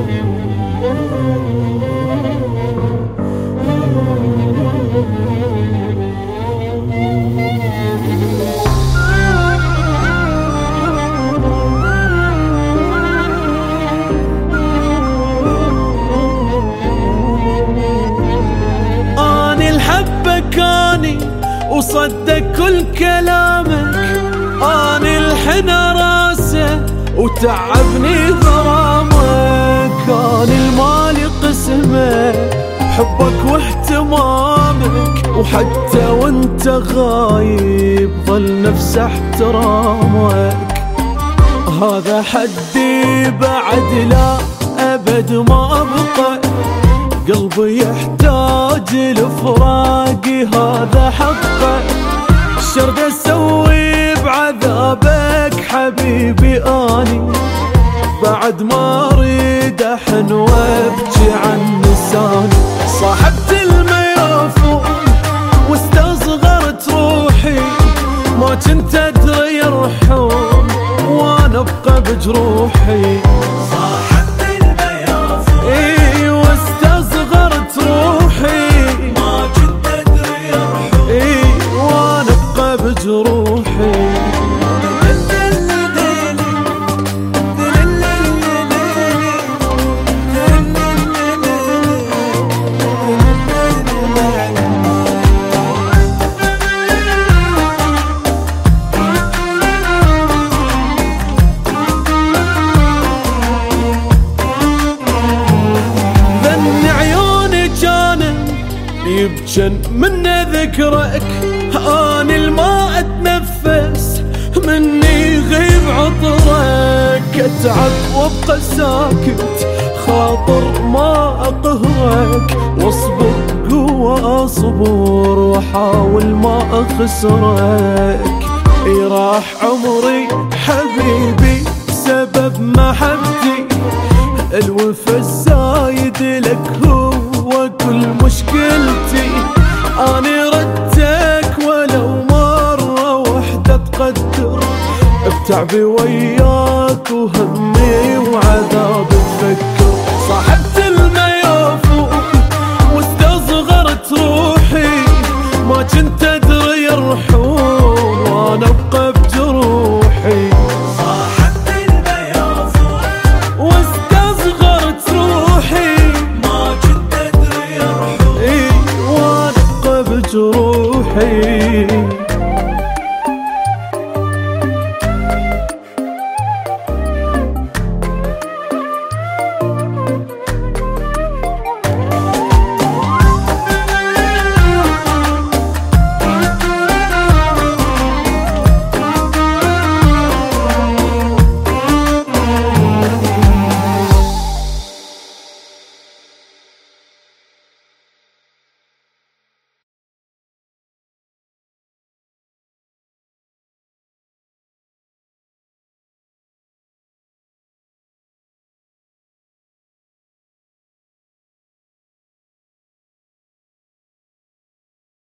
وصدق كل كلامك، اني الحنى راسه وتعبني غرامك، اني المال قسمه حبك واهتمامك، وحتى وانت غايب ظل نفس احترامك. هذا حدي بعد لا ابد ما ابقى، قلبي يحتاج لفراقي هذا حقه، شرد اسوي بعذابك حبيبي اني، بعد ما اريد احن وابكي عن لساني. صاحبت الميافون واستصغرت روحي، ما كنت ادري يرحون وانا ابقى بجروحي. يبجن من ذكرك، اني الما اتنفس مني يغيب عطرك، اتعب وابقى ساكت خاطر ما اقهرك، واصبر قوة اصبر واحاول ما اخسرك. راح عمري حبيبي بسبب محبتي، الوفا الزايد لك هو كل مشكلتي، اني ردتك ولو مرة وحدة تقدر، بتعبي وياك وهمي وعذاب تفكر. صاحبت الميافون واستصغرت روحي، ما كنت ادري يرحون وانا ابقى بجروحي. صاحبت الميافون واستصغرت روحي، ما كنت ادري يرحون وانا ابقى بجروحي.